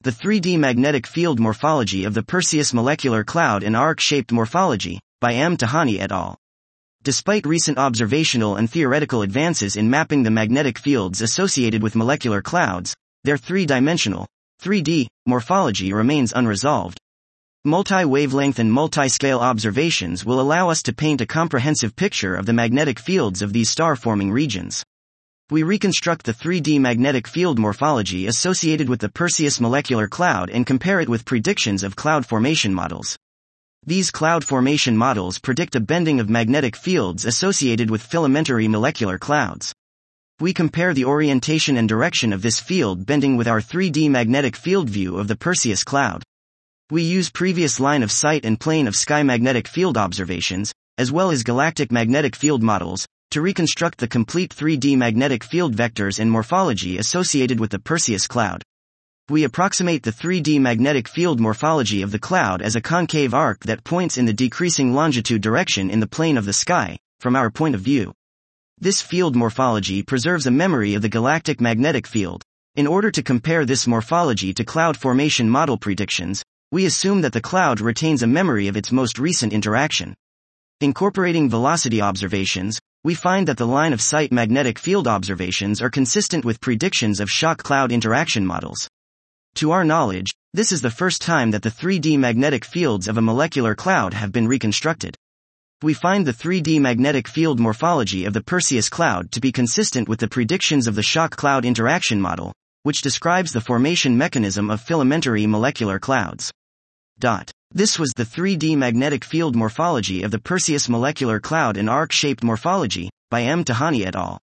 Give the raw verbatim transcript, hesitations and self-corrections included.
The three D Magnetic Field Morphology of the Perseus Molecular Cloud and Arc-Shaped Morphology, by M. Tahani et al. Despite recent observational and theoretical advances in mapping the magnetic fields associated with molecular clouds, their three-dimensional, three D, morphology remains unresolved. Multi-wavelength and multi-scale observations will allow us to paint a comprehensive picture of the magnetic fields of these star-forming regions. We reconstruct the three D magnetic field morphology associated with the Perseus molecular cloud and compare it with predictions of cloud formation models. These cloud formation models predict a bending of magnetic fields associated with filamentary molecular clouds. We compare the orientation and direction of this field bending with our three D magnetic field view of the Perseus cloud. We use previous line of sight and plane of sky magnetic field observations, as well as galactic magnetic field models, to reconstruct the complete three D magnetic field vectors and morphology associated with the Perseus cloud. We approximate the three D magnetic field morphology of the cloud as a concave arc that points in the decreasing longitude direction in the plane of the sky, from our point of view. This field morphology preserves a memory of the galactic magnetic field. In order to compare this morphology to cloud formation model predictions, we assume that the cloud retains a memory of its most recent interaction. Incorporating velocity observations, we find that the line of sight magnetic field observations are consistent with predictions of shock cloud interaction models. To our knowledge, this is the first time that the three D magnetic fields of a molecular cloud have been reconstructed. We find the three D magnetic field morphology of the Perseus cloud to be consistent with the predictions of the shock cloud interaction model, which describes the formation mechanism of filamentary molecular clouds. Dot. This was the three D magnetic field morphology of the Perseus molecular cloud and arc-shaped morphology, by M. Tahani et al.